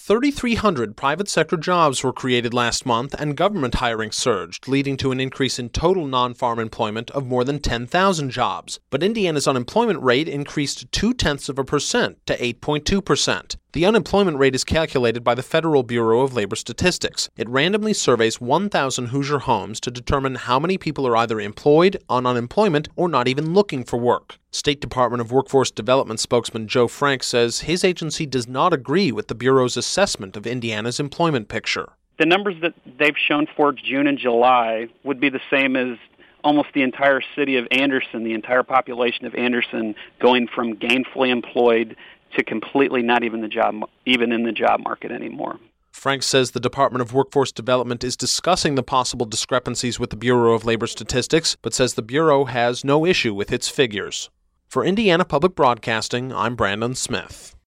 3,300 private sector jobs were created last month, and government hiring surged, leading to an increase in total non-farm employment of more than 10,000 jobs. But Indiana's unemployment rate increased 0.2% to 8.2%. The unemployment rate is calculated by the Federal Bureau of Labor Statistics. It randomly surveys 1,000 Hoosier homes to determine how many people are either employed, on unemployment, or not even looking for work. State Department of Workforce Development spokesman Joe Frank says his agency does not agree with the Bureau's assessment of Indiana's employment picture. The numbers that they've shown for June and July would be the same as almost the entire city of Anderson, the entire population of Anderson, going from gainfully employed to completely not even in the job market anymore. Frank says the Department of Workforce Development is discussing the possible discrepancies with the Bureau of Labor Statistics, but says the Bureau has no issue with its figures. For Indiana Public Broadcasting, I'm Brandon Smith.